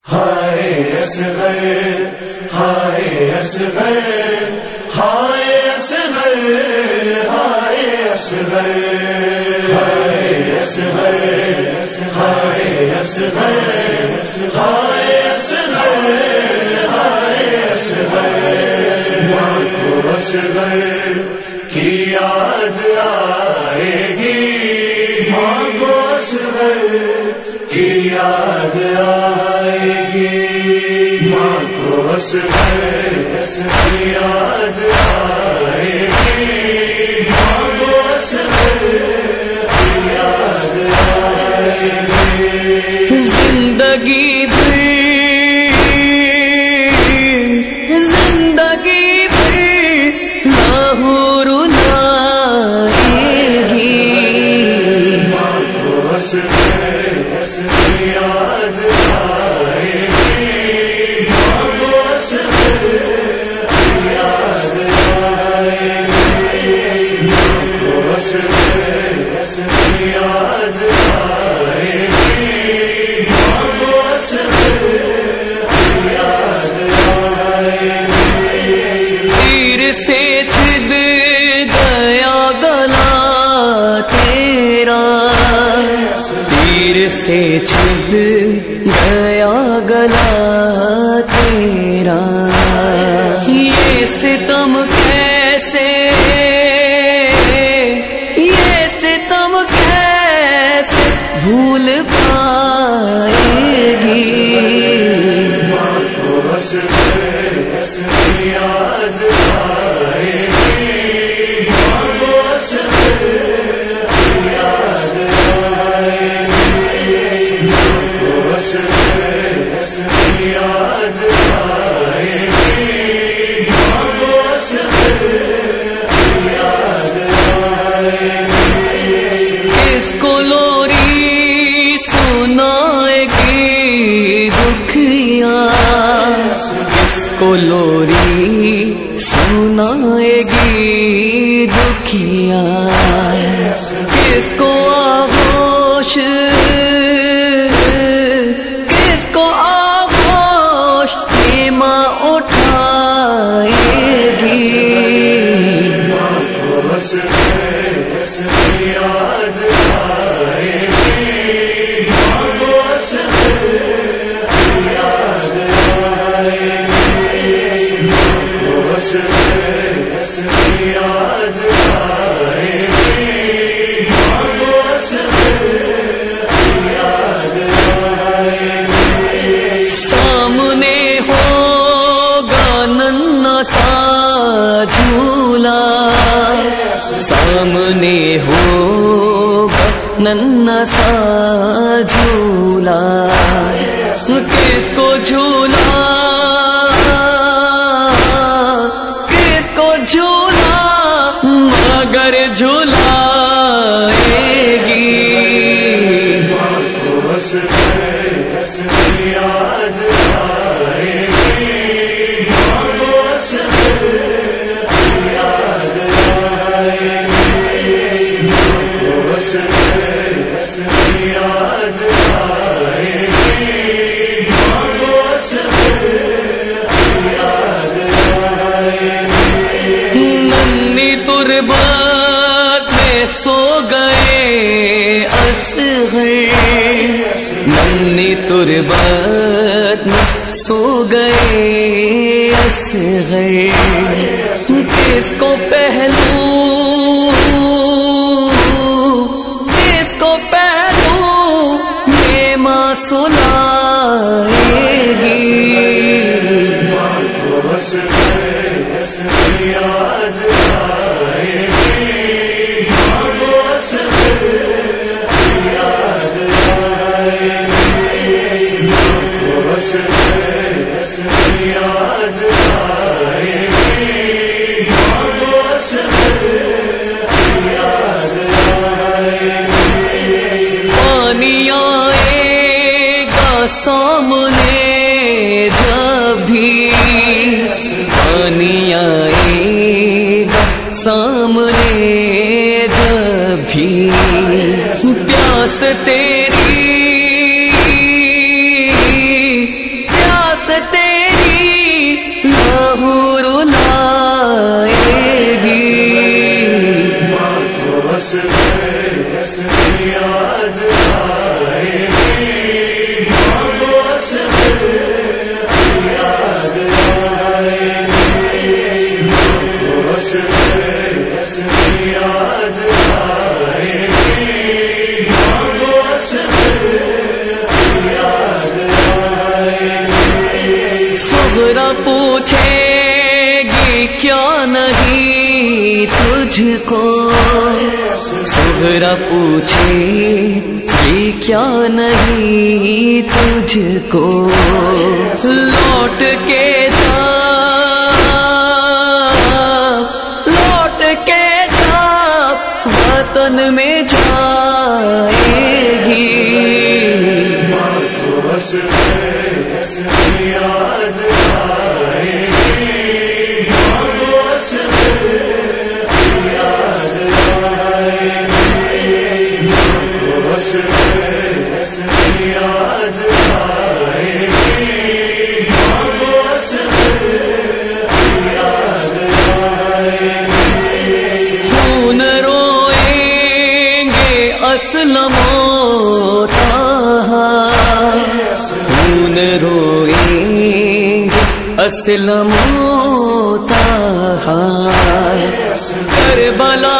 ہائے اصغر ہائے اصغر ہائے اصغر ہائے اصغر ہائے اصغر ہائے اصغر ہائے اصغر ہائے اصغر ماں کو اصغر کی یاد آئے گی، ماں کو اصغر کی یاد آئے گی، ماں کو اصغر کی یاد آئے گی، ماں کو اصغر کی یاد آئے گی۔ زندگی بھر لاہور لائے گی، ماں کو اصغر کی یاد آئے گی، ماں کو اصغر کی یاد آئے گی، ماں کو اصغر کی یاد آئے گی، ماں کو اصغر کی یاد آئے گی۔ تیر سے چھد گیا گلا تیرا، تیر سے چھد گیا گلا تیرا، یہ ستم کیسے، یہ ستم کیسے بھول پائے گی، ماں کو اصغر کی یاد آئے گی، ماں کو اصغر کی یاد آئے گی، ماں کو اصغر کی یاد آئے گی، ماں کو اصغر کی یاد آئے گی۔ کس کو لوری سنائے گی دکھیاں، کس کو لوری سنائے گی دکھیاں، کس کو آغوش، کس کو آغوش یہ ماں اٹھائے گی، ماں کو اصغر کی یاد آئے گی، ماں کو اصغر کی یاد آئے گی، ماں کو اصغر کی یاد آئے گی، ماں کو اصغر کی یاد آئے گی۔ سامنے ہوگا ننھا سا جھولا، سامنے ہوگا ننھا سا جھولا، کس کو جھولا، کس کو جھولا مگر جھولائے گی، ماں کو اصغر کی یاد آئے گی، ماں کو اصغر کی یاد آئے گی، ماں کو اصغر کی یاد آئے گی، ماں کو اصغر کی یاد آئے گی۔ ننھی تربت میں سو گئے اصغر، ننھی تربت میں سو گئے اصغر، کس کو پہلو، کس کو پہلو یہ ماں سلائے گی، ماں کو اصغر کی یاد آئے گی، ماں کو اصغر کی یاد آئے گی، ماں کو اصغر کی یاد آئے گی، ماں کو اصغر کی یاد آئے گی۔ پانی آئے گا سامنے جب بھی، پانی آئے گا سامنے جب بھی، پیاس تیری زہرا پوچھے گی کیا نہیں تجھ کو، زہرا پوچھے گی کیا نہیں تجھ کو، لوٹ کے جا وطن میں جائے گی، ماں کو حسرت یاد آئے گی، ماں کو حسرت یاد آئے گی، ماں کو حسرت یاد آئے گی، ماں کو حسرت یاد آئے گی، خون اسلم و طہا، خون روئیں گے اسلم و طہا، کربلا